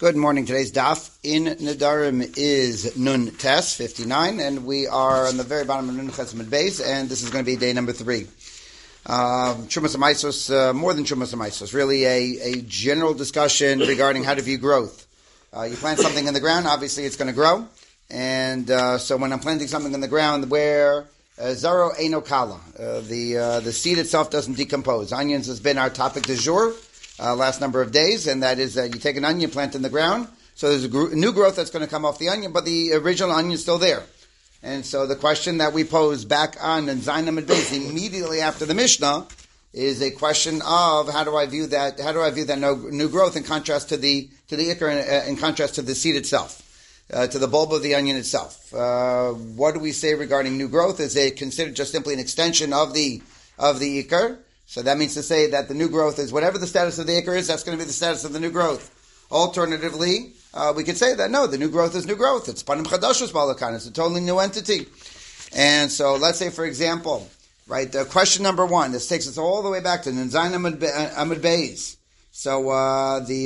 Good morning. Today's daf in Nedarim is Nun Tes 59, and we are on the very bottom of Nun Ches Amud Beis, and this is going to be day number 3. Trumas Amaisos, more than Trumas Amaisos, really a general discussion regarding how to view growth. You plant something in the ground, obviously it's going to grow, and so when I'm planting something in the ground where Zaro Eino Kala, the seed itself doesn't decompose. Onions has been our topic du jour. Last number of days, and that is that you take an onion, plant in the ground, so there's a new growth that's going to come off the onion, but the original onion is still there. And so the question that we pose back on in Zayin Amud Beis immediately after the Mishnah is a question of how do I view that new growth in contrast to the ikar, in contrast to the seed itself, to the bulb of the onion itself. What do we say regarding new growth? Is it considered just simply an extension of the ikar? So that means to say that the new growth is whatever the status of the ikar is, that's going to be the status of the new growth. Alternatively, we could say that no, the new growth is new growth. It's panim chadashos balakan. It's a totally new entity. And so let's say, for example, right, question number 1. This takes us all the way back to Zayin Amud Beis. So the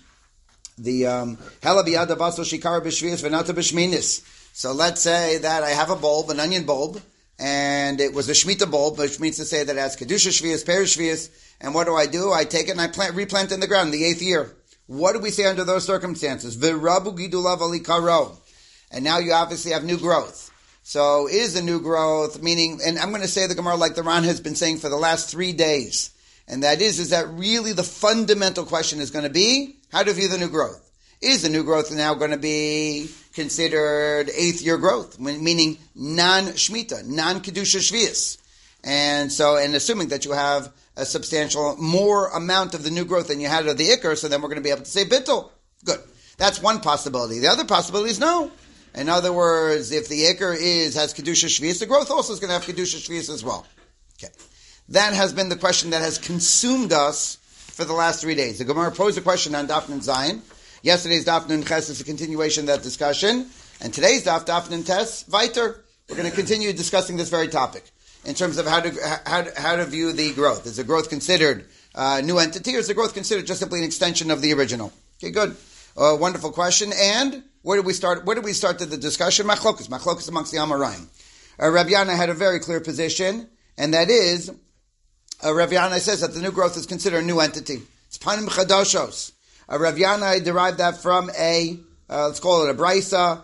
hela biyada basel shikara b'shvius v'nata b'shminis. So let's say that I have a bulb, an onion bulb, and it was a Shemitah bulb, which means to say that it has Kedusha Shvius, Perish Shvius, and what do? I take it and I replant in the ground in the 8th year. What do we say under those circumstances? V'rabu gidulav alikaro. And now you obviously have new growth. So is the new growth, meaning, and I'm going to say the Gemara like the Ran has been saying for the last 3 days, and that is that really the fundamental question is going to be, how to view the new growth? Is the new growth now going to be considered 8th year growth, meaning non-Shemitah, non-Kedusha Shvius? And so, and assuming that you have a substantial more amount of the new growth than you had of the ikar, so then we're going to be able to say bittul. Good. That's one possibility. The other possibility is no. In other words, if the ikar has Kedusha Shvius, the growth also is going to have Kedusha Shvius as well. Okay. That has been the question that has consumed us for the last 3 days. The Gemara posed a question on Daf Nun Zayin. Yesterday's Daf Nun Ches is a continuation of that discussion, and today's Daf Nun Tes Weiter. We're going to continue discussing this very topic in terms of how to view the growth. Is the growth considered a new entity, or is the growth considered just simply an extension of the original? Okay, good, wonderful question. And where did we start? Where did we start the discussion? Machlokas amongst the Amoraim. Rabbi Yana had a very clear position, and that is Rabbi Yana says that the new growth is considered a new entity. It's panim chadashos. Rav Yana derived that from let's call it a brisa.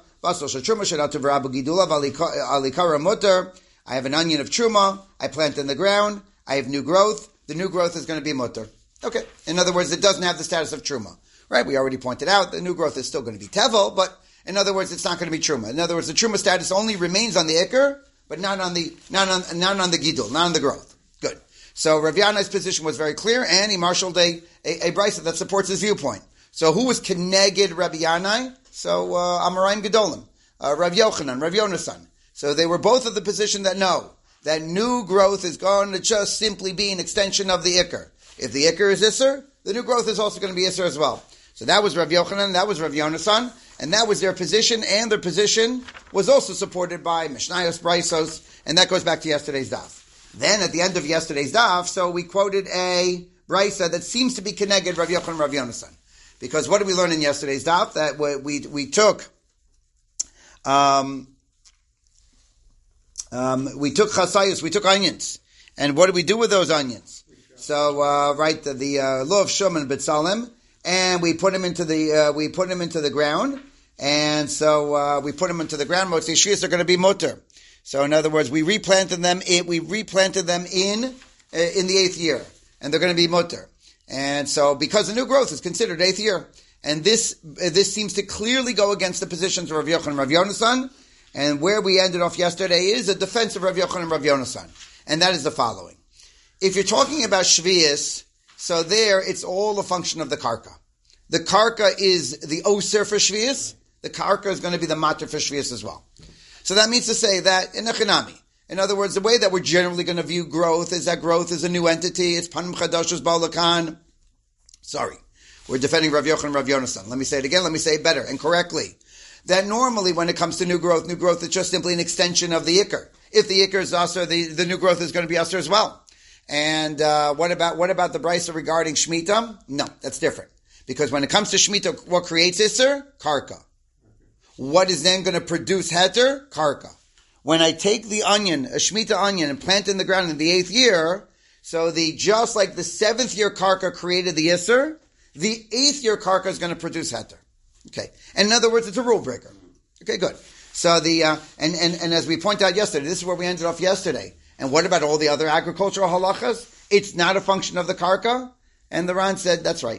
I have an onion of truma. I plant in the ground. I have new growth. The new growth is going to be mutter. Okay. In other words, it doesn't have the status of truma. Right? We already pointed out the new growth is still going to be tevel, but in other words, it's not going to be truma. In other words, the truma status only remains on the ikar, but not on the gidul, not on the growth. Good. So Rav Yana's position was very clear, and he marshaled a brisa that supports his viewpoint. So who was keneged Rabbi Yanai? So Amoraim Gedolim, Rav Yochanan, Rav Yonasan. So they were both of the position that no, that new growth is going to just simply be an extension of the ikar. If the ikar is Isser, the new growth is also going to be Isser as well. So that was Rav Yochanan, that was Rav Yonasan, and that was their position, and their position was also supported by Mishnayos Braisos, and that goes back to yesterday's daf. Then at the end of yesterday's daf, so we quoted a brisa that seems to be keneged Rav Yochanan, Rav Yonasan. Because what did we learn in yesterday's daf? That we took chasayus, we took onions, and what did we do with those onions? So the law of Shum and B'Tsalem, and we put them into the ground, and so we put them into the ground. Motzi Shvius are going to be mutter. So in other words, we replanted them in the 8th year, and they're going to be mutter. And so because the new growth is considered 8th year, and this seems to clearly go against the positions of Rav Yochanan and Rav Yonasan, and where we ended off yesterday is a defense of Rav Yochanan and Rav Yonasan, and that is the following. If you're talking about Shvius, so there it's all a function of the karka. The karka is the oser for Shvius, the karka is going to be the matter for Shvius as well. So that means to say that in Echinami, in other words, the way that we're generally going to view growth is that growth is a new entity. It's panim chadashos ba'alakan. Sorry, we're defending Rav Yochanan and Rav Yonasan. Let me say it again. Let me say it better and correctly. That normally when it comes to new growth is just simply an extension of the ikar. If the ikar is aser, the new growth is going to be aser as well. And what about the brisa regarding Shemitah? No, that's different. Because when it comes to Shemitah, what creates Isser? Karka. What is then going to produce Heter? Karka. When I take the onion, a Shemitah onion, and plant it in the ground in the 8th year, so just like the 7th year Karka created the Isser, the 8th year Karka is going to produce Heter. Okay. And in other words, it's a rule breaker. Okay, good. So and as we pointed out yesterday, this is where we ended off yesterday. And what about all the other agricultural halachas? It's not a function of the karka. And the Ran said, that's right.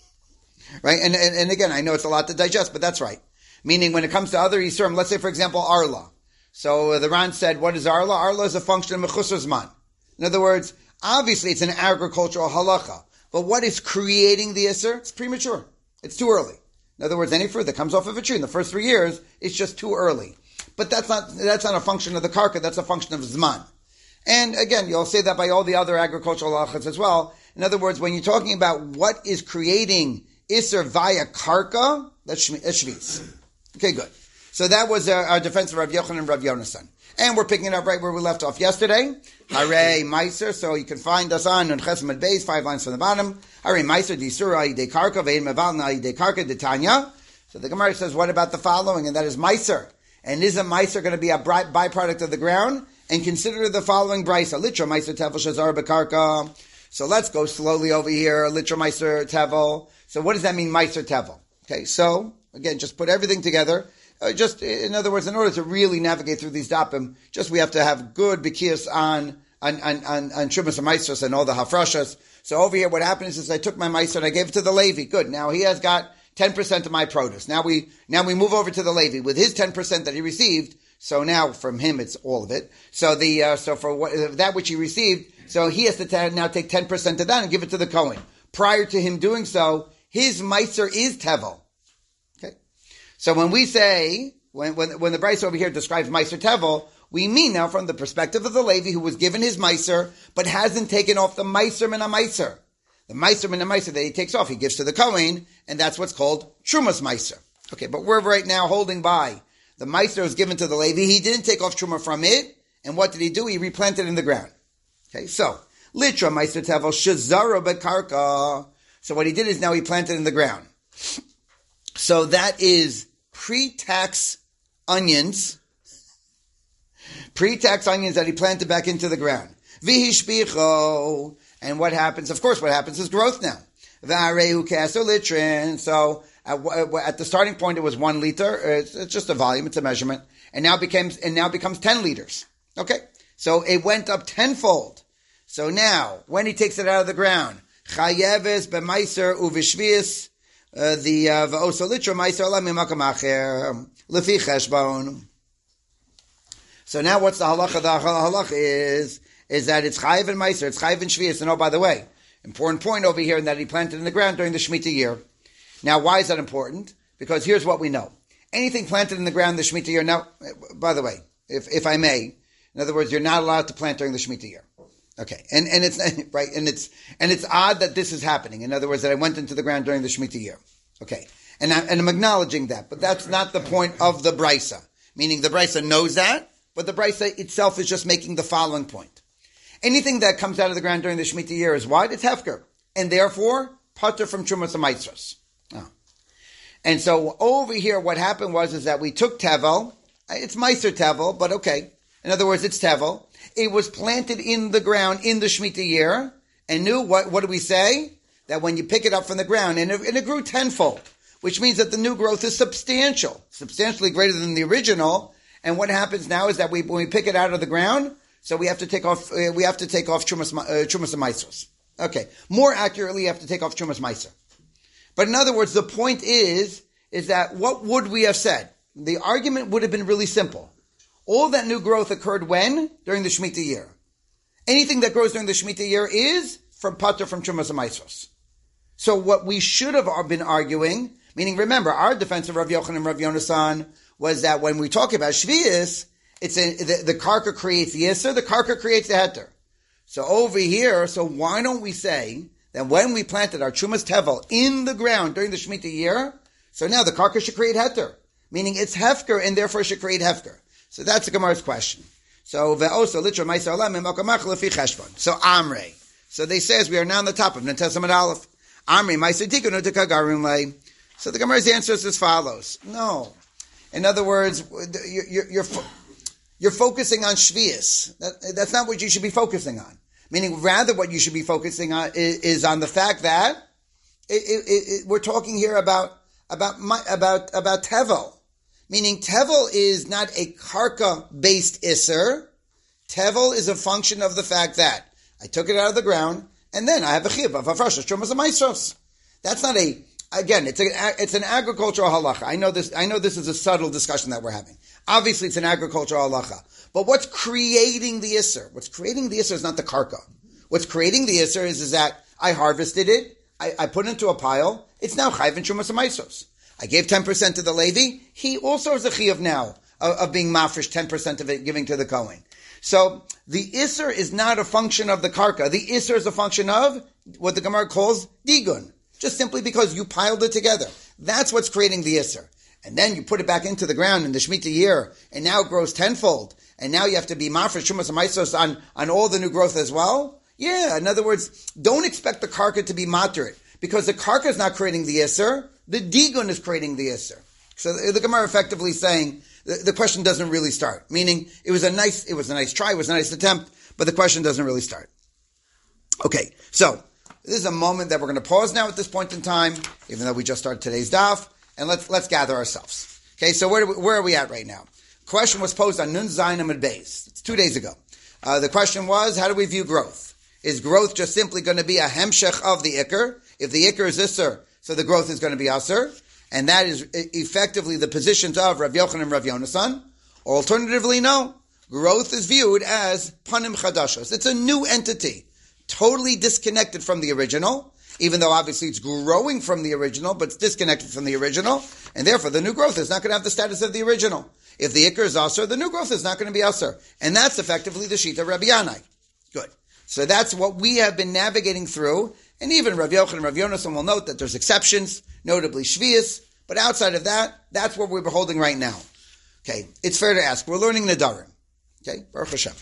Right? And again, I know it's a lot to digest, but that's right. Meaning when it comes to other Yisurim, let's say for example, Arla. So the Ran said, what is Arla? Arla is a function of Mechusar Zman. In other words, obviously it's an agricultural halacha. But what is creating the Isser? It's premature. It's too early. In other words, any fruit that comes off of a tree in the first 3 years, it's just too early. But that's not a function of the karka, that's a function of Zman. And again, you'll say that by all the other agricultural halachas as well. In other words, when you're talking about what is creating Isser via karka, that's Shvis. Okay, good. So that was our defense of Rav Yochanan and Rav Yonasan. And we're picking it up right where we left off yesterday. Hare Meiser, so you can find us on Chesed Beis, 5 lines from the bottom. Hare Meiser, Disura, Yidei Karka, Ve'in Mevalna, Yidei Karka, Detanya. So the Gemara says, what about the following? And that is Meiser. And is a Meiser going to be a byproduct of the ground? And consider the following Brisa. Litra Meiser Tevel Shazar Bekarka. So let's go slowly over here. Litra Meiser Tevel. So what does that mean, Meiser Tevel? Okay, so again, just put everything together. Just, in other words, in order to really navigate through these dapim, we have to have good bikias on Shumas and Maestros and all the hafrashas. So over here, what happens is I took my Maestro and I gave it to the Levi. Good. Now he has got 10% of my produce. Now we move over to the Levi with his 10% that he received. So now from him, it's all of it. So so for that which he received, so he has to now take 10% of that and give it to the Kohen. Prior to him doing so, his Maestro is Tevel. So when we say, when the Bryce over here describes Meiser Tevel, we mean now from the perspective of the Levi who was given his Meiser, but hasn't taken off the Meiser Min HaMeiser. The Meiser Min HaMeiser that he takes off, he gives to the Kohen, and that's what's called Trumas Meiser. Okay, but we're right now holding by. The Meiser was given to the Levi, he didn't take off Truma from it, and what did he do? He replanted in the ground. Okay, so, Litra Meiser Tevel Shazara Bekarka. So what he did is now he planted in the ground. So that is pre-tax onions that he planted back into the ground. Vihishpicho. And what happens? Of course, what happens is growth now. V'arehu kaso litrin. So at the starting point, it was 1 liter. It's just a volume. It's a measurement. And now becomes 10 liters. Okay. So it went up tenfold. So now, when he takes it out of the ground, chayeves b'maiser uvishvius. The v'oso litra meiser la mimakam acher lefi cheshbon. So now what's the halacha? The halacha is that it's chayiv and meiser, it's chayiv and shvius. And oh, by the way, important point over here in that he planted in the ground during the Shemitah year. Now, why is that important? Because here's what we know: anything planted in the ground in the Shemitah year. Now, by the way, if I may, in other words, you're not allowed to plant during the Shemitah year. Okay, and it's right, and it's odd that this is happening. In other words, that I went into the ground during the Shemitah year. Okay, and I'm acknowledging that, but that's not the point of the Brisa. Meaning the Brisa knows that, but the Brisa itself is just making the following point: anything that comes out of the ground during the Shemitah year is what? It's hefker, and therefore patur from Trumas and Maitros. Oh. And so over here, what happened is that we took tevel. It's Meiser tevel, but okay. In other words, it's tevel. It was planted in the ground in the Shemitah year, and what do we say? That when you pick it up from the ground, and it grew tenfold, which means that the new growth is substantially greater than the original. And what happens now is that when we pick it out of the ground, so we have to take off Trumas and Meisos. Okay, more accurately, you have to take off Trumas Meiser. But in other words, the point is that what would we have said? The argument would have been really simple. All that new growth occurred when? During the Shemitah year. Anything that grows during the Shemitah year is from patur from Trumas and Meisos. So what we should have been arguing, meaning remember, our defense of Rav Yochanan and Rav Yonasan was that when we talk about Shvius, the karka creates the Yisr, the karka creates the Heter. So over here, so why don't we say that when we planted our Trumas Tevel in the ground during the Shemitah year, so now the karka should create Heter, meaning it's Hefker and therefore should create Hefker. So that's the Gemara's question. So ve'oso litra ma'aser olam mimakam acher lefi cheshbon. So Amrei. So they say as we are now on the top of Nantesam and Aleph. Amri Ma'aser Tikun U'Tekagarim Lei. So the Gemara's answer is as follows. No. In other words, you're focusing on Shvius. That's not what you should be focusing on. Meaning, rather what you should be focusing on is on the fact that we're talking here about Tevel. Meaning, Tevel is not a karka-based Isser. Tevel is a function of the fact that I took it out of the ground, and then I have a chiyuv of hafrashas trumas and ma'asos. That's not again, it's an agricultural halacha. I know this is a subtle discussion that we're having. Obviously, it's an agricultural halacha. But what's creating the Isser? What's creating the Isser is not the karka. What's creating the Isser is that I harvested it, I put it into a pile, it's now chayv and trumas and ma'asos. I gave 10% to the Levi, he also has a chiyuv now of being mafresh 10% of it, giving to the Kohen. So, the Isser is not a function of the karka. The Isser is a function of what the Gemara calls digun. Just simply because you piled it together. That's what's creating the Isser. And then you put it back into the ground in the Shemitah year, and now it grows tenfold. And now you have to be mafresh trumas and ma'asos on all the new growth as well. Yeah, in other words, don't expect the karka to be moderate. Because the karka is not creating the Isser, the digun is creating the Isser. So the Gemara effectively saying, the question doesn't really start. Meaning, it was a nice try, it was a nice attempt, but the question doesn't really start. Okay, so, this is a moment that we're going to pause now at this point in time, even though we just started today's daf, and let's gather ourselves. Okay, so where are we at right now? Question was posed on Nun Zayin Amud Beis. It's 2 days ago. The question was, how do we view growth? Is growth just simply going to be a hemshech of the Iker? If the Iker is Isser, so the growth is going to be Asser? And that is effectively the positions of Rav Yochanan and Rav Yonasan. Or alternatively, no. Growth is viewed as panim chadashos. It's a new entity, totally disconnected from the original, even though obviously it's growing from the original, but it's disconnected from the original, and therefore the new growth is not going to have the status of the original. If the Iker is Asser, the new growth is not going to be Asser. And that's effectively the Shita Rabbi Yanai. Good. So that's what we have been navigating through. And even Rav Yochanan and Rav Yonasan will note that there's exceptions, notably Shvius, but outside of that, that's what we're holding right now. Okay, it's fair to ask. We're learning Nadarim. Okay, Baruch Hashem.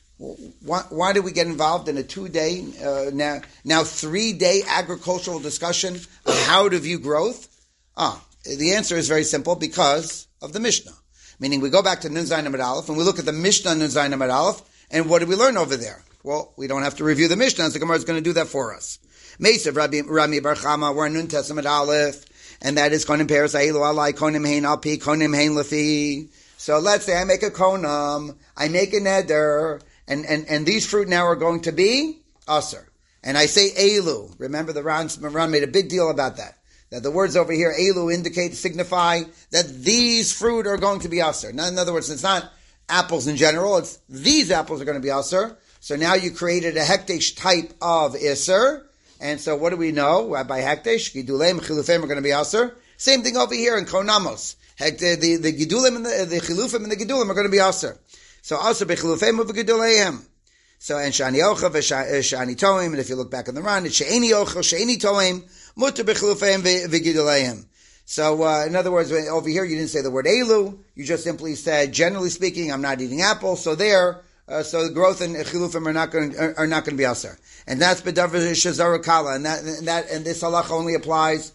Why did we get involved in a 2-day, now 3-day agricultural discussion of how to view growth? The answer is very simple, because of the Mishnah. Meaning we go back to Nun Zayin Amud Aleph, and we look at the Mishnah Nun Zayin Amud Aleph, and what did we learn over there? Well, we don't have to review the Mishnah, as the Gemara is going to do that for us. Mesav Rami Bar Chama, we're in Nun Tes Amud Aleph, and that is konim peres ailu alai konim hein alpi konim hein lefi. So let's say I make a konam, I make a neder, and these fruit now are going to be aser. And I say elu. Remember the Ran made a big deal about that. That the words over here, elu, signify that these fruit are going to be aser. Now, in other words, it's not apples in general, it's these apples are going to be aser. So now you created a hekdesh type of iser. And so what do we know? By hekdesh, giduleim, chilufim are going to be aser. Same thing over here in konamos. The gidulim and the chilufim and the gidulim are going to be aser. So aser bechilufim of giduleim. So and shani ocha v'shani toim. And if you look back in the Ran, it's she'eni ocha, she'eni toim, mutter bechilufim v'giduleim. So in other words, over here you didn't say the word elu. You just simply said, generally speaking, I'm not eating apples. So there. So the growth and chilufim are not going to be aser, and that's bedavar shazara kala, and this halach only applies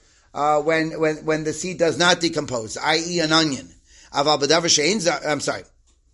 when the seed does not decompose, i.e., an onion. Aval bedavar she'ein, bedavar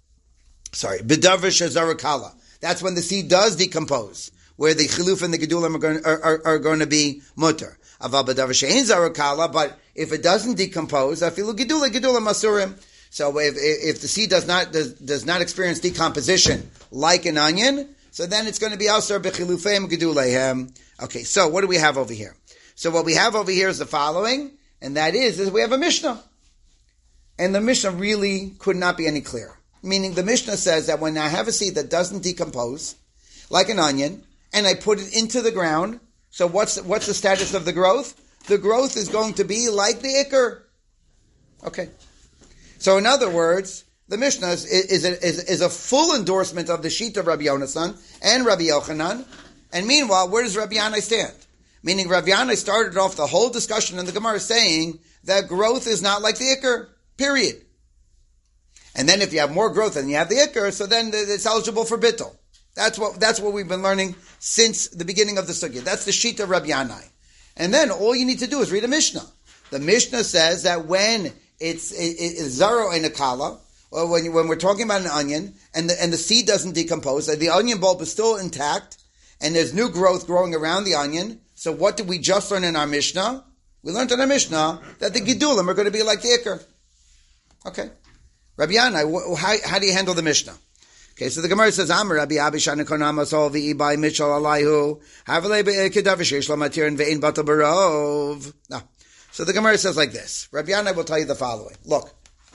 shazara kala. That's when the seed does decompose, where the chiluf and the gedulim are going to be mutter. Aval bedavar she'ein zara kala, but if it doesn't decompose, afilu gedulim asurim. So if the seed does not experience decomposition like an onion, so then it's going to be asar b'chilufeim geduleihem. Okay, so what do we have over here? So what we have over here is the following, and that is we have a Mishnah. And the Mishnah really could not be any clearer. Meaning the Mishnah says that when I have a seed that doesn't decompose, like an onion, and I put it into the ground, so what's the status of the growth? The growth is going to be like the Iker. Okay. So in other words, the Mishnah is a full endorsement of the sheet of Rabbi Yonasan and Rabbi Yochanan. And meanwhile, where does Rabbi Yanai stand? Meaning Rabbi Yanai started off the whole discussion in the Gemara saying that growth is not like the Iker, period. And then if you have more growth than you have the Iker, so then it's eligible for bittul. That's what we've been learning since the beginning of the sugya. That's the sheet of Rabbi Yanai. And then all you need to do is read a Mishnah. The Mishnah says that when it's zaro and a kala, or when we're talking about an onion and the seed doesn't decompose, the onion bulb is still intact and there's new growth growing around the onion. So what did we just learn in our Mishnah? We learned in our Mishnah that the Gidulim are going to be like the Iker. Okay. Rabbi Yanai, how do you handle the Mishnah? Okay, so the Gemara says, Amar Rabbi Abishan Konamos Ol V'ibai Mitchell Alayhu Havalei Be'ekedav Shesh Lo Matir and Ve'in Batal Barov. No. So the Gemara says like this. Rabbi Yanai will tell you the following. Look,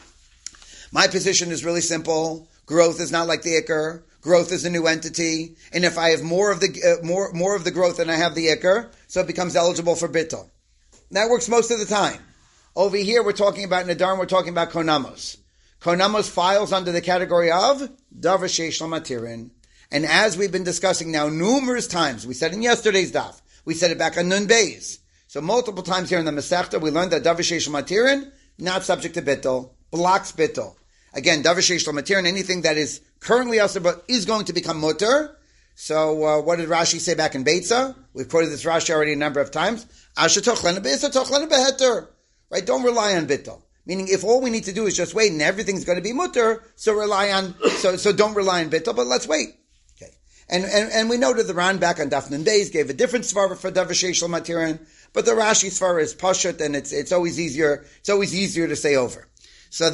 my position is really simple. Growth is not like the Iker. Growth is a new entity, and if I have more of the growth than I have the Iker, so it becomes eligible for bittul. That works most of the time. Over here, we're talking about Nadarim. We're talking about Konamos. Konamos files under the category of Davar Sheish Lo Matirin. And as we've been discussing now numerous times, we said in yesterday's daf, we said it back on Nun Beis. So multiple times here in the Masechta, we learned that Davar Sheish Lo Matirin, not subject to bittul, blocks bittul. Again, Davar Sheish Lo Matirin, anything that is currently asur but is going to become mutter. So what did Rashi say back in Beitza? We've quoted this Rashi already a number of times. Asher tochlena be'isa tochlena beheter. Right? Don't rely on bittul. Meaning, if all we need to do is just wait and everything's going to be mutter, so don't rely on bittul, but let's wait. Okay. And we noted the Ran back on Daf Nun Beis gave a different svara for Davar Sheish Lo Matirin, but the Rashi svara is pashut, and it's always easier to say over. So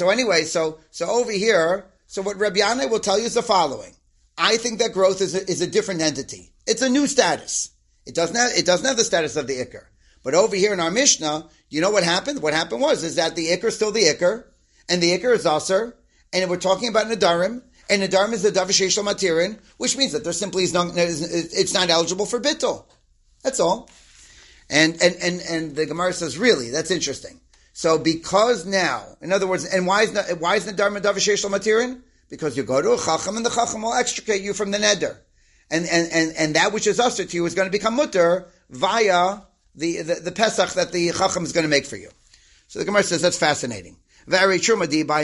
over here, so what Rabbi Yanai will tell you is the following. I think that growth is a different entity. It's a new status. It doesn't have the status of the Iker. But over here in our Mishnah, you know what happened? What happened is that the Iker is still the Iker, and the Iker is Asur, and we're talking about Nadarim, and Nadarim is the Davar Sheish Lo Matirin, which means that there simply it's not eligible for bittul. That's all. And the Gemara says, really, that's interesting. So because now, in other words, and why is Nadarim a Davar Sheish Lo Matirin? Because you go to a Chacham, and the Chacham will extricate you from the Neder. And that which is Asur to you is going to become mutter via the Pesach that the Chacham is going to make for you. So the Gemara says that's fascinating. Very truma by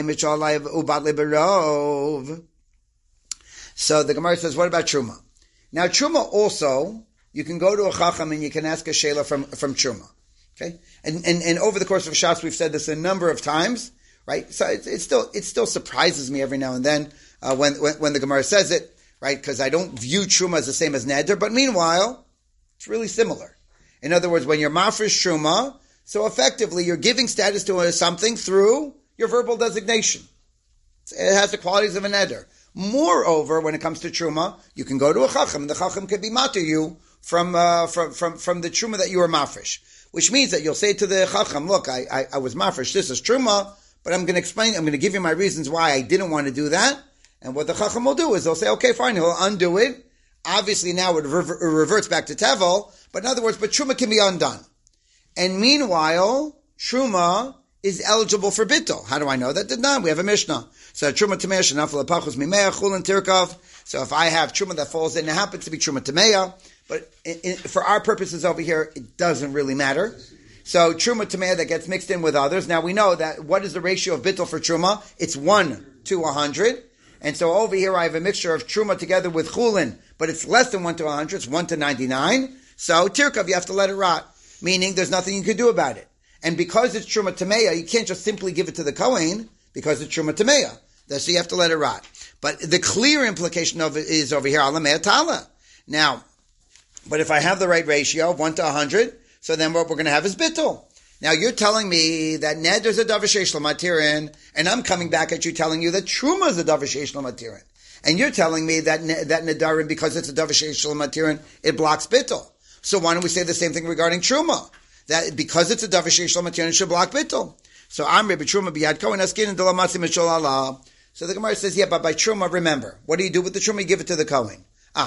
So the Gemara says, what about truma? Now truma also, you can go to a Chacham and you can ask a sheila from truma. Okay, and over the course of Shas we've said this a number of times, right? So it still surprises me every now and then when the Gemara says it, right? Because I don't view truma as the same as neder, but meanwhile it's really similar. In other words, when you're mafresh truma, so effectively you're giving status to something through your verbal designation. It has the qualities of a neder. Moreover, when it comes to truma, you can go to a chacham, and the chacham could be matir you from the truma that you were mafresh. Which means that you'll say to the chacham, look, I was mafresh, this is truma, but I'm going to give you my reasons why I didn't want to do that. And what the chacham will do is they'll say, okay, fine, he'll undo it. Obviously now it reverts back to tevel, but in other words, but truma can be undone. And meanwhile, truma is eligible for bittul. How do I know that? Not. We have a Mishnah. So truma tamei shenafel apachus mimeya chulin tirkov. So if I have truma that falls in, it happens to be truma tamei, but for our purposes over here, it doesn't really matter. So truma tamei that gets mixed in with others. Now we know that what is the ratio of bittul for truma? It's 1 to 100. And so over here I have a mixture of truma together with chulin, but it's less than 1 to 100. It's 1 to 99. So tirkov, you have to let it rot, meaning there's nothing you can do about it. And because it's truma tameya, you can't just simply give it to the kohen because it's truma tameya. So you have to let it rot. But the clear implication of it is over here, alamei tala. Now, but if I have the right ratio of 1 to 100, so then what we're going to have is bittul. Now you're telling me that neder is a davar sheish lo matirin, and I'm coming back at you telling you that truma is a davar sheish lo matirin. And you're telling me that nedarim, because it's a davar sheish lo matirin, it blocks bittul. So why don't we say the same thing regarding truma? That because it's a davar sheish lo matirin, it should block bittul. So I'm Rebbe Truma biyad kohen askin and delamatzi mishol Allah. So the Gemara says, yeah, but by truma, remember, what do you do with the truma? You give it to the kohen.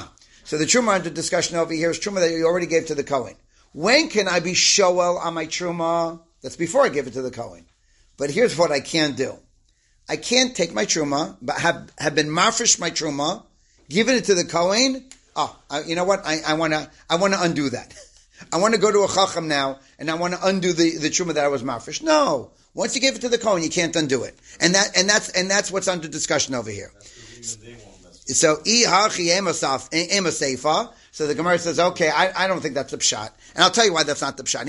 So the truma under discussion over here is truma that you already gave to the kohen. When can I be shoel on my truma? That's before I give it to the kohen. But here's what I can't do. I can't take my truma, but have been mafresh my truma, given it to the kohen. You know what? I want to undo that. I want to go to a chacham now, and I want to undo the truma that I was mafresh. No. Once you give it to the kohen, you can't undo it. And that's what's under discussion over here. So, so the Gemara says, okay, I don't think that's a pshat. And I'll tell you why that's not the pshat.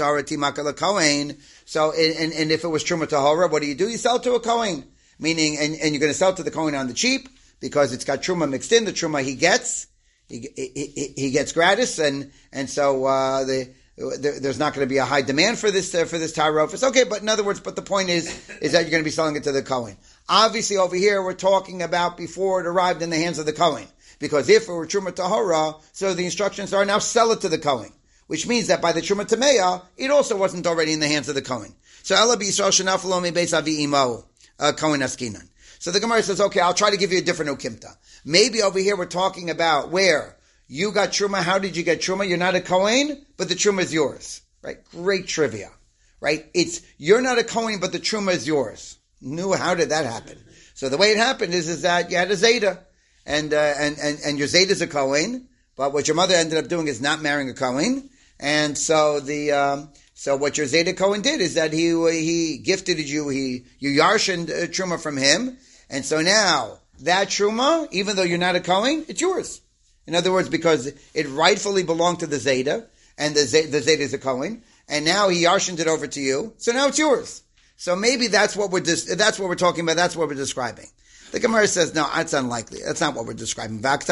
So, and if it was truma tahora, what do? You sell it to a kohen. Meaning, and you're going to sell it to the kohen on the cheap, because it's got truma mixed in. The truma he gets gratis, and so, there's not going to be a high demand for this tarofis. Okay, but in other words, but the point is that you're going to be selling it to the kohen. Obviously, over here we're talking about before it arrived in the hands of the kohen, because if it were truma tahora, so the instructions are now sell it to the kohen, which means that by the truma tameya, it also wasn't already in the hands of the kohen. So ela b'Yisrael shenafalo mebeis avi imo kohen askinan. So the Gemara says, okay, I'll try to give you a different ukimta. Maybe over here we're talking about where you got truma. How did you get truma? You're not a kohen, but the truma is yours. Right? Great trivia. Right? You're not a kohen, but the truma is yours. How did that happen? So the way it happened is that you had a zayda, and your zayda is a kohen, but what your mother ended up doing is not marrying a kohen, and so so what your zayda kohen did is that he gifted you, you yarshened truma from him, and so now that truma, even though you're not a kohen, it's yours. In other words, because it rightfully belonged to the zayda, and the zayda is a kohen, and now he yarshened it over to you, so now it's yours. So maybe that's what we're talking about. That's what we're describing. The Gemara says, no, that's unlikely. That's not what we're describing. No, because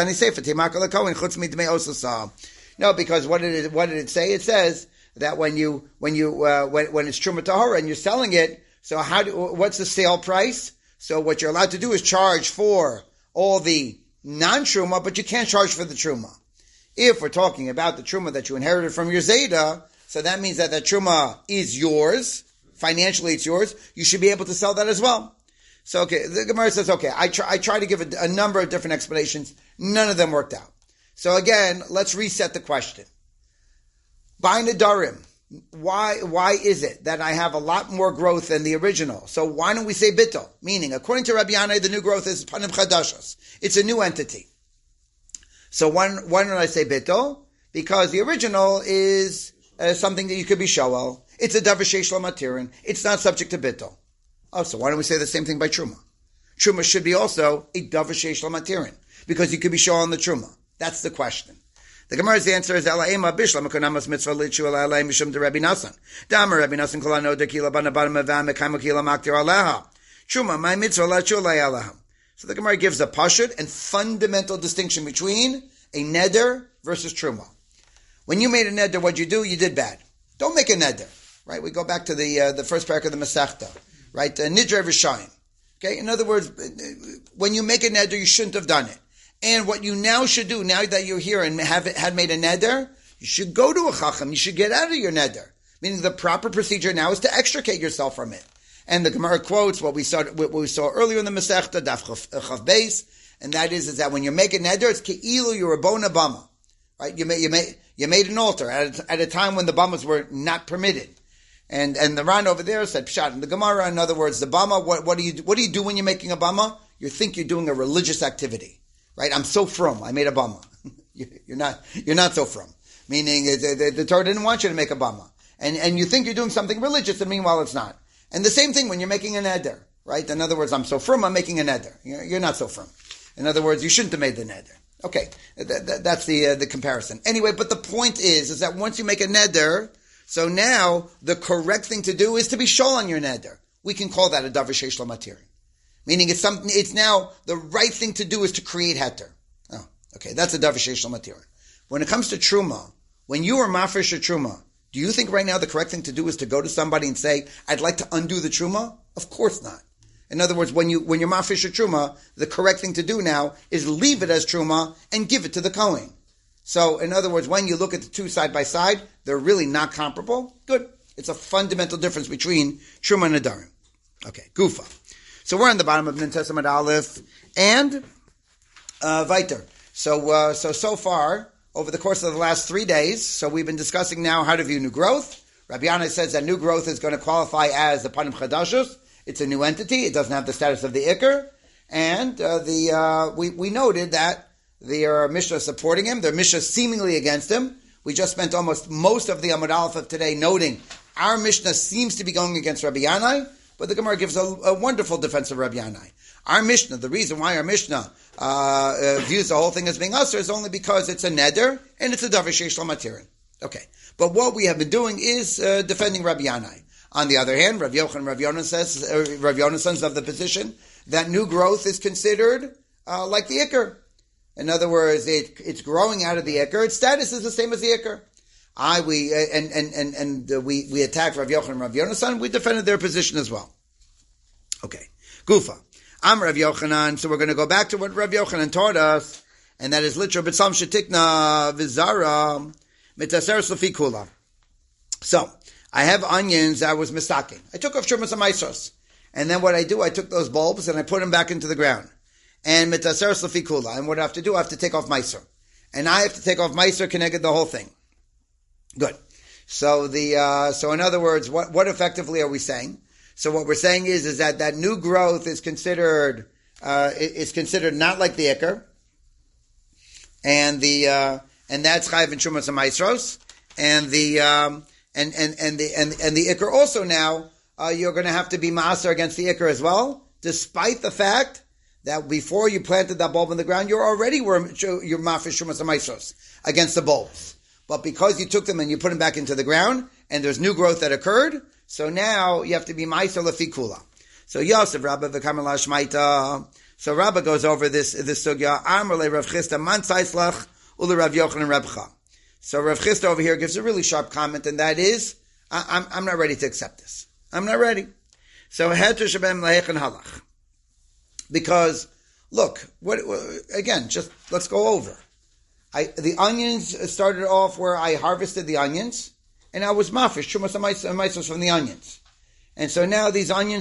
what did it say? It says that when it's truma tahora and you're selling it, so what's the sale price? So what you're allowed to do is charge for all the non-truma, but you can't charge for the truma. If we're talking about the truma that you inherited from your zayda, so that means that truma is yours. Financially, it's yours. You should be able to sell that as well. So, okay, the Gemara says, okay, I try to give a number of different explanations. None of them worked out. So again, let's reset the question. By Nadarim, why is it that I have a lot more growth than the original? So why don't we say bittul? Meaning, according to Rabbi Yanai, the new growth is panim chadashos. It's a new entity. So why don't I say bittul? Because the original is something that you could be shoel. It's a davar sheish lo matirin. It's not subject to bittul. Oh, so why don't we say the same thing by truma? Truma should be also a davar sheish lo matirin, because you could be shoel on the truma. That's the question. The Gemara's answer is Elaima Bishlam Konamas Mitzvah Lichu Elaim Mishum de Rabbi Nassan. Dama Rabbi Nassan Kolano de Kila Banaban Mavam Mekama Kila Maktir Aleha. Truma my mitzvah Lachu Aleha. So the Gemara gives a pashut and fundamental distinction between a neder versus truma. When you made a neder, what'd you do? You did bad. Don't make a neder. Right? We go back to the first parak of the Masechta. Right? Nidre v'shayim. Okay? In other words, when you make a neder, you shouldn't have done it. And what you now should do, now that you're here and had made a neder, you should go to a chacham. You should get out of your neder. Meaning the proper procedure now is to extricate yourself from it. And the Gemara quotes what we saw earlier in the Masechta, Daf Chav Beis, and that is that when you make a neder, it's ke'ilu you're a bona bama. Right? You made an altar at a time when the bamas were not permitted. And the Ran over there said pshat in the Gemara. In other words, the bama. What do you do when you're making a bama? You think you're doing a religious activity, right? I'm so frum. I made a bama. You're not so frum. Meaning the Torah didn't want you to make a bama, and you think you're doing something religious, and meanwhile it's not. And the same thing when you're making an neder, right? In other words, I'm so frum. I'm making a neder. You're not so frum. In other words, you shouldn't have made the neder. Okay, that's the comparison. Anyway, but the point is that once you make a neder, so now the correct thing to do is to be shol on your neder. We can call that a davar sheish lo matirin. Meaning it's now the right thing to do is to create heter. Oh, okay, that's a davar sheish lo matirin. When it comes to truma, when you are mafresh a truma, do you think right now the correct thing to do is to go to somebody and say, I'd like to undo the truma? Of course not. In other words, when you're mafresh a truma, the correct thing to do now is leave it as truma and give it to the kohen. So, in other words, when you look at the two side by side, they're really not comparable. Good. It's a fundamental difference between truma and nadarim. Okay, gufa. So we're on the bottom of Nintesam Aleph and weiter. So far, over the course of the last 3 days, so we've been discussing now how to view new growth. Rabbi Yanai says that new growth is going to qualify as the panim chadashos. It's a new entity. It doesn't have the status of the ikr. And we noted that their Mishnah supporting him, their Mishnah seemingly against him. We just spent almost most of the Amud Aleph of today noting our Mishnah seems to be going against Rabbi Yanai, but the Gemara gives a wonderful defense of Rabbi Yanai. Our Mishnah, the reason why our Mishnah views the whole thing as being usher is only because it's a neder and it's a davar sheish lo matirin. Okay, But what we have been doing is defending Rabbi Yanai. On the other hand, Rav Yonasan is of the position that new growth is considered like the Iker. In other words, it's growing out of the Iker. Its status is the same as the Iker. We attacked Rav Yochanan and Rav Yonasan. We defended their position as well. Okay. Gufa. I'm Rav Yochanan, so we're going to go back to what Rav Yochanan taught us, and that is literal b'tzam shetikna v'zara mitaser slafi kula. So, I have onions that I was misaking. I took off Shumas HaMaisros. And then what I do, I took those bulbs and I put them back into the ground. And mitaser slafi kula. And what I have to do, I have to take off Meiser. And I have to take off Meiser, connected the whole thing. Good. So in other words, what effectively are we saying? So what we're saying is that new growth is considered not like the Iker. And that's Chayiv and Shumas HaMaisros. And the Iker also now, you're going to have to be Ma'aser against the Iker as well, despite the fact that before you planted that bulb in the ground, you're Mafish Shumas HaMaisros against the bulbs. But because you took them and you put them back into the ground, and there's new growth that occurred, so now you have to be Ma'aser Lefi Kula. So Yosef Rabba v'Kamer Lashmaita. So Rabba goes over this sugya. Amar le Rav Chisda man tzaislach ule Rav Yochanan Rebcha. So Rav Chisda over here gives a really sharp comment, and that is, I'm not ready to accept this. I'm not ready. So heter shabem lahechan halach. Because, look, again, just let's go over. The onions started off where I harvested the onions, and I was mafish, shumas hamaisos from the onions. And so now these onions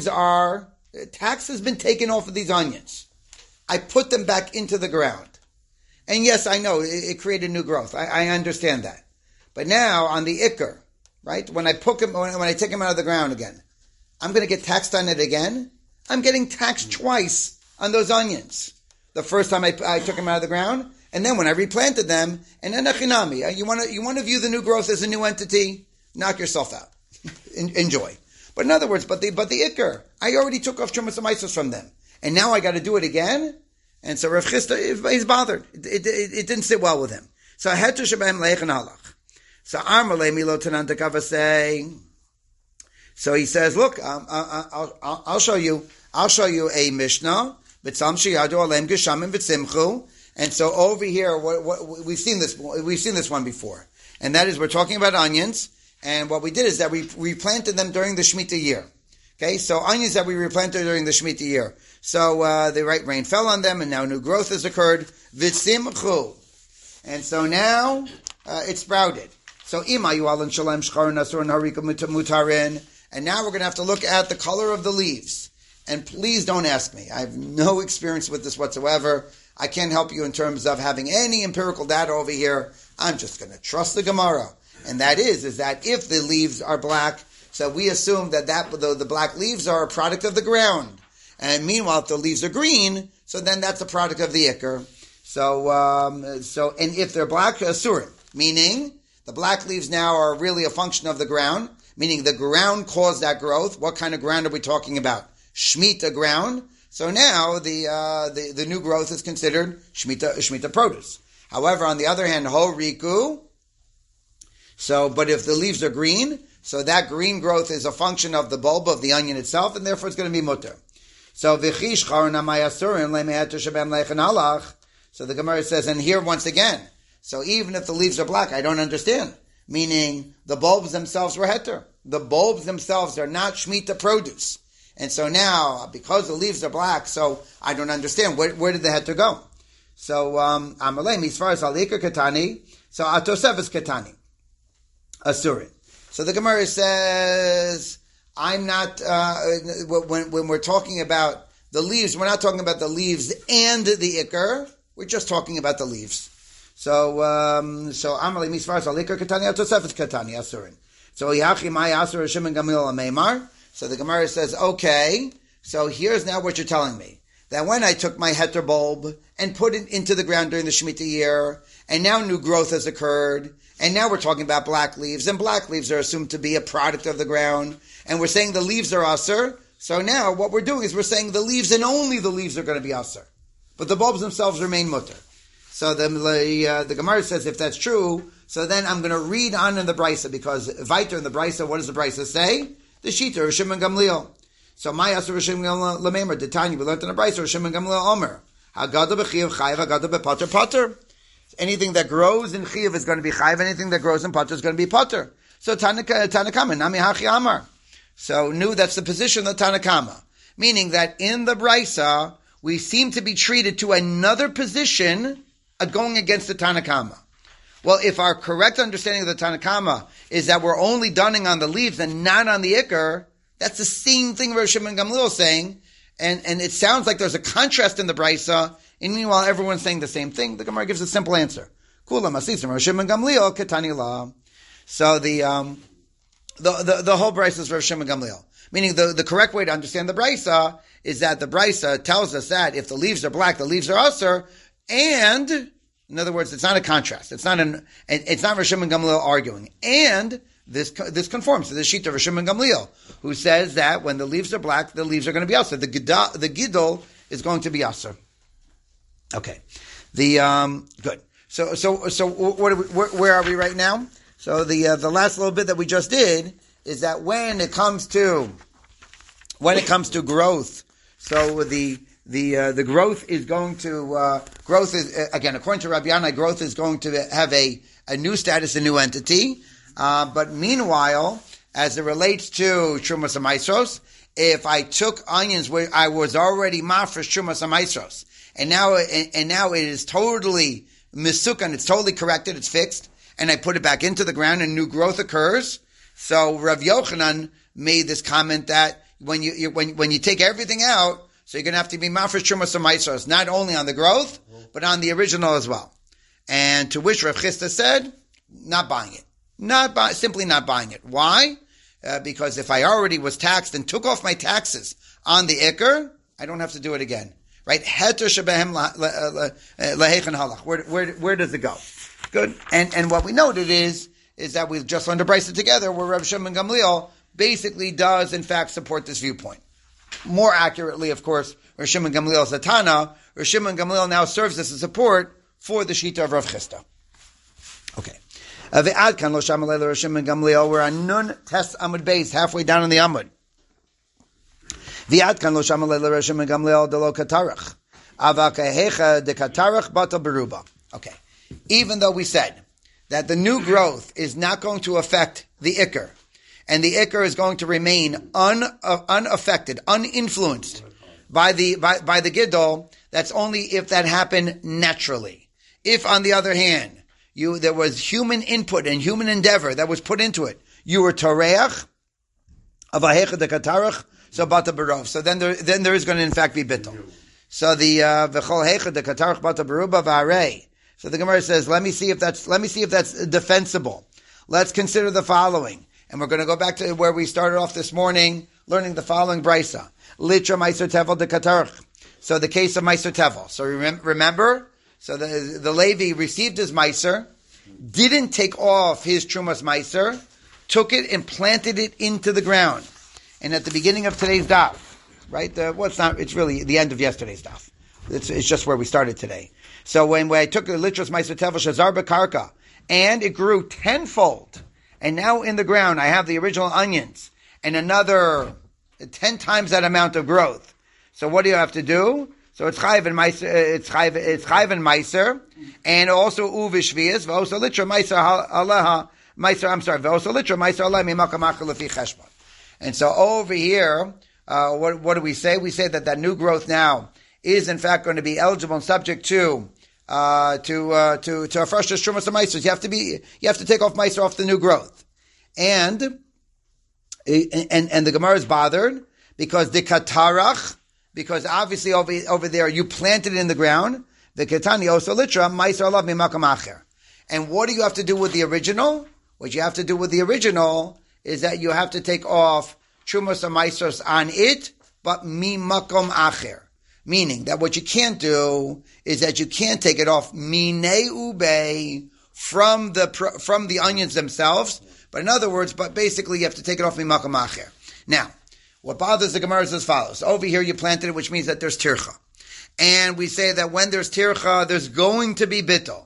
tax has been taken off of these onions. I put them back into the ground. And yes, I know, it created new growth. I understand that. But now, on the Iker, right, when I take them out of the ground again, I'm going to get taxed on it again? I'm getting taxed twice on those onions. The first time I took them out of the ground, and then when I replanted them, and then achinami, you want to view the new growth as a new entity? Knock yourself out. Enjoy. But in other words, but the Iker, I already took off Shumas HaMaisros from them. And now I got to do it again? And so Rav Chisda, he's bothered. It didn't sit well with him. So heter shabem leichan halach. So Amarle Milo Tanan Dekavasei. So he says, look, I'll show you a Mishnah. B'tzam sheyadu alem geshamim v'tzimchu. And so over here, we've seen this one before, and that is we're talking about onions. And what we did is that we replanted them during the Shemitah year. Okay, so onions that we replanted during the Shemitah year. So the right rain fell on them, and now new growth has occurred. V'tzimchu. And so now it's sprouted. So imayu alan shalem shcharin asurin harika mutarin. And now we're going to have to look at the color of the leaves. And please don't ask me. I have no experience with this whatsoever. I can't help you in terms of having any empirical data over here. I'm just going to trust the Gemara. And that is that if the leaves are black, so we assume that the black leaves are a product of the ground. And meanwhile, if the leaves are green, so then that's a product of the Iker. And if they're black, asurim, meaning the black leaves now are really a function of the ground, meaning the ground caused that growth. What kind of ground are we talking about? Shemitah ground. So now the new growth is considered Shemitah produce. However, on the other hand, Ho Riku. But if the leaves are green, so that green growth is a function of the bulb of the onion itself, and therefore it's going to be mutter. So V'chish Charna Mayasurim Lemeheter Shabem Leichan Halach. So the Gemara says, and here once again, so even if the leaves are black, I don't understand. Meaning the bulbs themselves were heter. The bulbs themselves are not Shemitah produce. And so now, because the leaves are black, so I don't understand. Where did the heter go? So, Amalei, as far as Alikar Katani, so Atosefes Katani, Asurin. So the Gemara says, I'm not, when we're talking about the leaves, we're not talking about the leaves and the Iker, we're just talking about the leaves. So Amalei, as far as Alikar Katani, Atosefes Katani, Asurin. So, Yachi Mai Asur Hashem and Gamil Ameimar. So the Gemara says, okay, so here's now what you're telling me. That when I took my heter bulb and put it into the ground during the Shemitah year, and now new growth has occurred, and now we're talking about black leaves, and black leaves are assumed to be a product of the ground, and we're saying the leaves are asur, so now what we're doing is we're saying the leaves and only the leaves are going to be asur. But the bulbs themselves remain mutter. So the Gemara says if that's true, So then I'm going to read on in the Brisa, because weiter in the Brisa, what does the Brisa say? The Shita, Rav Shimon Gamliel. So my Asur Rav Shimon Gamliel Lamemer, the Tanya, we learned in the Brisa, Rav Shimon Gamliel Omer. Hagada b'chiyav chayiv, hagada b'pater pater. Anything that grows in chiyav is going to be chayiv, anything that grows in pater is going to be pater. So Tanakama, Nami Hachi Amar. So that's the position of Tanakama. Meaning that in the Brisa, we seem to be treated to another position going against the Tanakama. Well, if our correct understanding of the Tanakama is that we're only dunning on the leaves and not on the ikar, that's the same thing Rav Shimon Gamliel is saying, and it sounds like there's a contrast in the Brisa, and meanwhile everyone's saying the same thing. The Gemara gives a simple answer. Kula masisim Rav Shimon Gamliel ketani la. So the whole Brisa is Rav Shimon Gamliel. Meaning the correct way to understand the Brisa is that the Brisa tells us that if the leaves are black, the leaves are usher, and in other words, it's not a contrast. It's not Rav Shimon Gamliel arguing. And this conforms to the sheet of Rav Shimon Gamliel, who says that when the leaves are black, the leaves are going to be usher. The gidol is going to be usher. Okay. Good. So where are we right now? So the last little bit that we just did is that when it comes to growth, so the growth is going to growth is again, according to Rabbi Yanai, growth is going to have a new status, a new entity. But meanwhile, as it relates to Trumas HaMaisros, if I took onions where I was already mafresh Trumas HaMaisros, and now it is totally misukan, it's totally corrected, it's fixed, and I put it back into the ground and new growth occurs. So Rav Yochanan made this comment that when you take everything out, so you're going to have to be mafresh Trumas HaMaisros, not only on the growth, but on the original as well. And to which Rav Chisda said, not buying it. Simply not buying it. Why? Because if I already was taxed and took off my taxes on the ikar, I don't have to do it again. Right? Heter shebehem lehechen halach. Where does it go? Good. And what we noted is that we've just learned a brisa together where Rav Shimon Gamliel basically does in fact support this viewpoint. More accurately, of course, Rav Shimon Gamliel is a Tana. Rav Shimon Gamliel now serves as a support for the Shita of Rav Chisda. Okay. Ve'ad kan lo shamalei Rav Shimon Gamliel. We're on Nun Tes Amud Beis, halfway down in the Amud. Ve'ad kan lo shamalei Rav Shimon Gamliel de lo katarach. Avakehecha de katarach batal beruba. Okay. Even though we said that the new growth is not going to affect the ikar, and the ikar is going to remain unaffected, uninfluenced by the gidol, that's only if that happened naturally. If, on the other hand, there was human input and human endeavor that was put into it, you were toreach, avahecha de katarach, so bata barov. So then there is going to in fact be bittul. So the v'chol hecha de katarach bata baruba v'arei. So the Gemara says, let me see if that's defensible. Let's consider the following. And we're going to go back to where we started off this morning, learning the following brisa. Litra meiser tevel de katarach. So the case of meiser tevel. So remember, so the Levi received his meiser, didn't take off his trumas meiser, took it and planted it into the ground. And at the beginning of today's daf, right? It's really the end of yesterday's daf. It's just where we started today. So when I took the litros meiser tevel shazar bekarka, and it grew tenfold, and now in the ground I have the original onions and another 10 times that amount of growth. So what do you have to do? So it's chayv and meiser, it's chayv and meiser, and also uvishvias, v'osa litra meiser aleha, meiser, I'm sorry, v'osa litra meiser aleha mimakamacha lefi cheshbon. And so over here, what do we say? We say that new growth now is in fact going to be eligible and subject to a fresh trumas meiser. You have to take off meiser off the new growth. And the Gemara is bothered because the katarach, because obviously over there you planted it in the ground. The ketani also litra meiser alav mimakam acher. And what do you have to do with the original? What you have to do with the original is that you have to take off trumas meisers on it, but mimakom acher. Meaning that what you can't do is that you can't take it off minei ube from the onions themselves. But in other words, basically you have to take it off mimakom acher. Now, what bothers the Gemara is as follows. Over here you planted it, which means that there's tircha. And we say that when there's tircha, there's going to be bittul.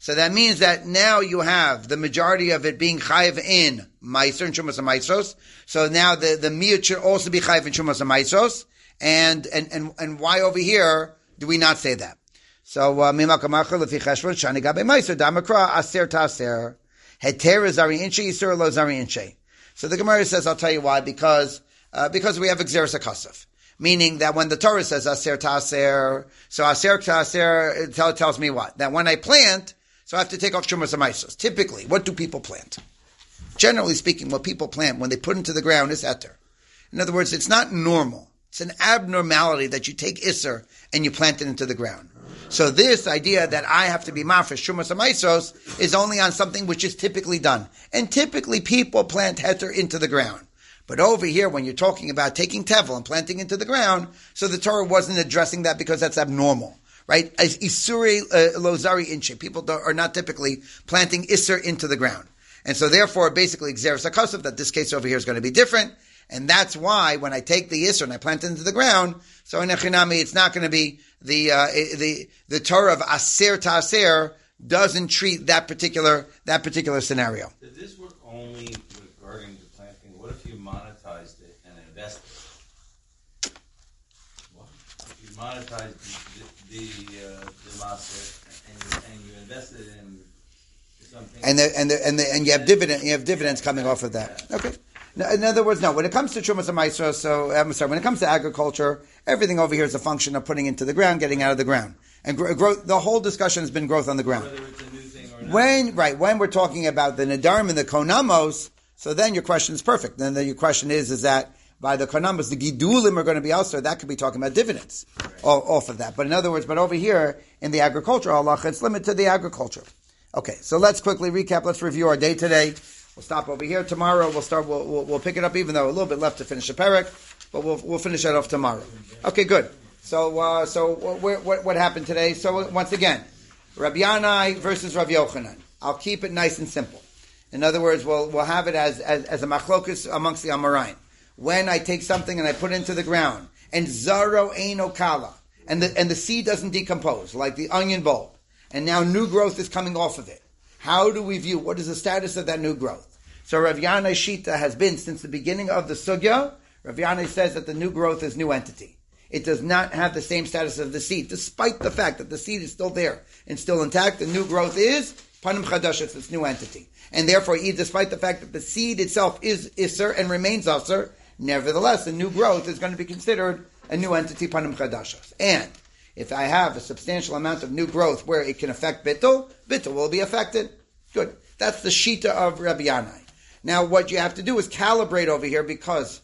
So that means that now you have the majority of it being chayiv in meiser and shumas and meisos. So now the miyut should also be chayiv in shumas and meisos. And why over here do we not say that? So mimakamacha lefi cheshbon shani gabe meiser damakra aser taser heter zari inche yisur lo zari inche. So the Gemara says, I'll tell you why, because we have exeris akasaf. Meaning that when the Torah says aser taser, so aser taser tells me what? That when I plant, so I have to take off shumas and meisos. Typically, what do people plant? Generally speaking, what people plant when they put into the ground is eter. In other words, it's not normal. It's an abnormality that you take isser and you plant it into the ground. So this idea that I have to be mafresh shumas and meisos is only on something which is typically done. And typically people plant heter into the ground. But over here, when you're talking about taking tevel and planting into the ground, so the Torah wasn't addressing that because that's abnormal. Right? Isure lozari inche. People are not typically planting isser into the ground. And so therefore, basically, xeris hakosov, that this case over here is going to be different. And that's why when I take the isser and I plant it into the ground, so in Echinami, it's not going to be the Torah of aser taser doesn't treat that particular scenario. Does this work only regarding the planting? What if you monetized it and invested it? What if you monetized the maser and you invested it in something? And you have dividends coming off of that. Okay. No, in other words, no. When it comes to Trumas and Maisra, when it comes to agriculture, everything over here is a function of putting into the ground, getting out of the ground. And growth, the whole discussion has been growth on the ground. Whether it's a new thing or not. When we're talking about the Nadarim and the Konamos, so then your question is perfect. Then your question is that by the Konamos, the Gidulim are going to be also, that could be talking about dividends off of that. But in other words, but over here in the agriculture, Allah, it's limited to the agriculture. Okay, so let's quickly recap. Let's review our day today. We'll stop over here. Tomorrow we'll start. We'll pick it up, even though a little bit left to finish the parak, but we'll finish that off tomorrow. Okay, good. So what happened today? So once again, Rabbi Yanai versus Rav Yochanan. I'll keep it nice and simple. In other words, we'll have it as a machlokus amongst the Amoraim. When I take something and I put it into the ground, and zaro eino kala, and the seed doesn't decompose like the onion bulb, and now new growth is coming off of it. How do we view, what is the status of that new growth? So Rav Yanai Shita has been since the beginning of the sugya. Rav Yanai says that the new growth is new entity. It does not have the same status of the seed, despite the fact that the seed is still there and still intact. The new growth is panim chadash, it's this new entity. And therefore, despite the fact that the seed itself is isser and remains asser, nevertheless, the new growth is going to be considered a new entity, panim chadashos. And if I have a substantial amount of new growth where it can affect bittul will be affected. Good. That's the shita of Rabbi Yanai. Now, what you have to do is calibrate over here because,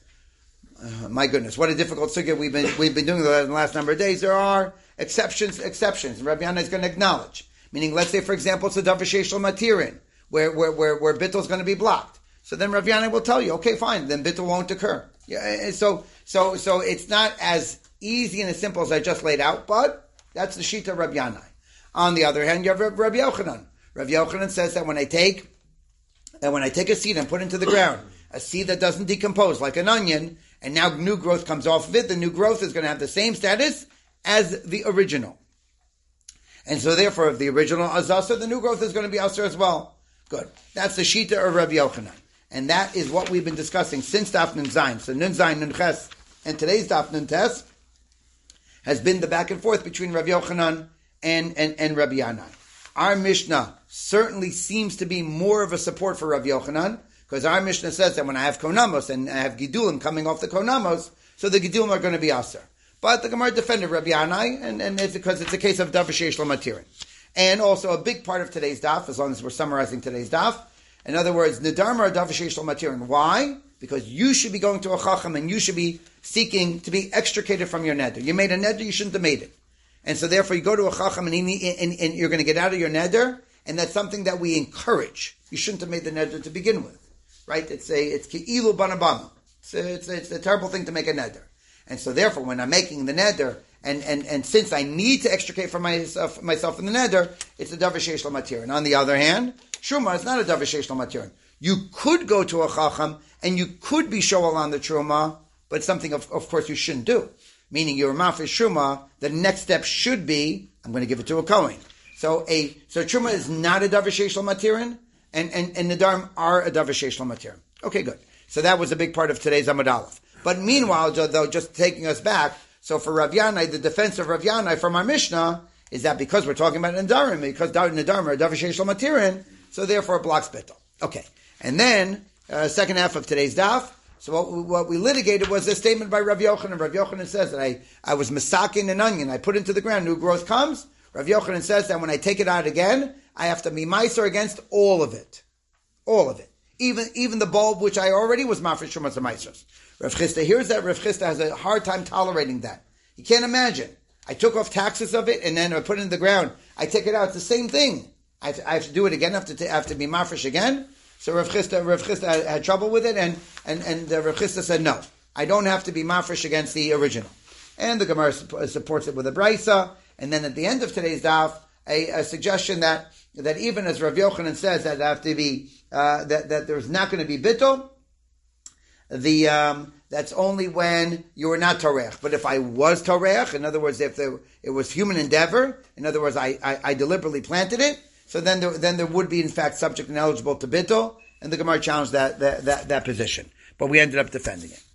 my goodness, what a difficult sugya we've been doing in the last number of days. There are exceptions. Rabbi Yanai is going to acknowledge. Meaning, let's say, for example, it's a davar sheish lo matirin, where bittul is going to be blocked. So then Rabbi Yanai will tell you, okay, fine, then bittul won't occur. Yeah, so it's not as easy and as simple as I just laid out, but that's the shita of Rabbi Yanai. On the other hand, you have Rabbi Yochanan. Rabbi Yochanan says that when I take a seed and put it into the ground, a seed that doesn't decompose like an onion, and now new growth comes off of it, the new growth is going to have the same status as the original. And so therefore, if the original is asur, the new growth is going to be asur as well. Good. That's the shita of Rabbi Yochanan. And that is what we've been discussing since Daf Nun Zayin. So Nun Zayin, Nun Ches, and today's Daf Nun Tes has been the back and forth between Rabbi Yochanan and Rabbi Yanai. Our Mishnah certainly seems to be more of a support for Rabbi Yochanan, because our Mishnah says that when I have konamos and I have gidulim coming off the konamos, so the gidulim are going to be aser. But the Gemara defended Rabbi Yanai, and it's because it's a case of davar sheish lo matirin. And also a big part of today's daf, as long as we're summarizing today's daf, in other words, Nidarma are davar sheish lo matirin. Why? Because you should be going to a chacham and you should be seeking to be extricated from your neder. You made a neder, you shouldn't have made it. And so therefore you go to a chacham and you're going to get out of your neder, and that's something that we encourage. You shouldn't have made the neder to begin with. Right? It's ke'ilu banabama. It's a terrible thing to make a neder. And so therefore when I'm making the neder, and since I need to extricate from myself in the neder, it's a davar sheish lo matirin. And on the other hand, Truma is not a davar sheish lo matirin. You could go to a chacham and you could be shoal on the truma, but it's something of course you shouldn't do. Meaning your mafish truma, the next step should be, I'm going to give it to a kohen. So truma is not a davar sheish lo matirin, and nedarim are a davar sheish lo matirin. Okay, good. So that was a big part of today's Amud Aleph. But meanwhile, though, just taking us back, so for Rav Yanai, the defense of Rav Yanai from our Mishnah is that because we're talking about nedarim, because nedarim are davar sheish lo matirin, so therefore it blocks bittul. Okay, and then second half of today's daf. So what we litigated was a statement by Rav Yochanan. Rav Yochanan says that I was masaking an onion, I put it into the ground, new growth comes. Rav Yochanan says that when I take it out again, I have to be meiser against all of it. All of it. Even the bulb which I already was mafresh from as a meisers. Rav Chisda hears that. Rav Chisda has a hard time tolerating that. He can't imagine. I took off taxes of it and then I put it in the ground. I take it out. It's the same thing. I have to do it again. I have to be mafresh again. So Rav Chisda had trouble with it, and Rav Chisda said, no, I don't have to be mafresh against the original. And the Gemara supports it with a brisa. And then at the end of today's daf, a suggestion that even as Rav Yochanan says that have to be that there's not going to be bittul, that's only when you were not torech. But if I was torech, in other words, if it was human endeavor, in other words, I deliberately planted it. So then there would be in fact subject and eligible to bittul, and the Gemara challenged that position. But we ended up defending it.